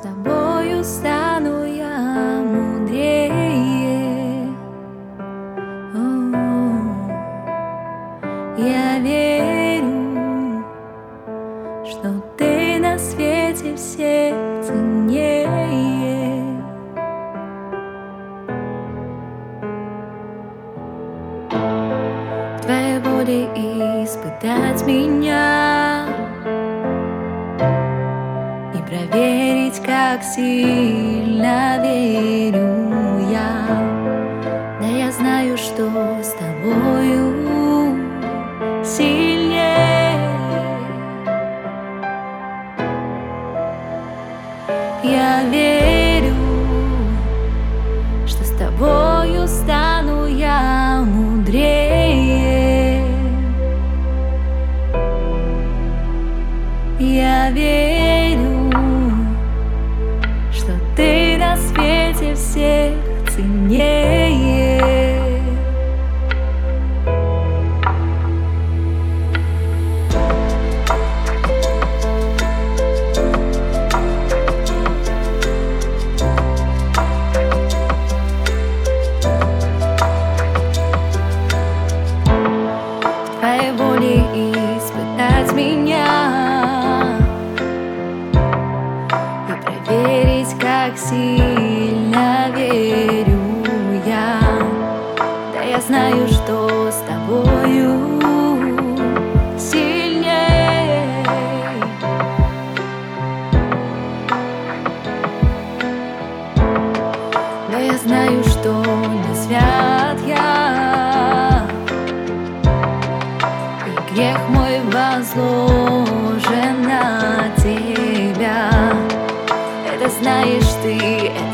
тобою стану я мудрее. Я верю, что ты на свете всех ценнее. В твоей воле испытать меня и проверить, как сильно верю я. Да я знаю, что с тобою сильнее. Я верю, что с тобою стану я мудрее. Я верю, что ты на свете всех ценнее. В твоей воле испытать меня и проверить, как сильно верю я. Да я знаю, что с тобою сильнее. Да я знаю, что не свят я, и грех мой возложен на тебя. Это знаешь ты,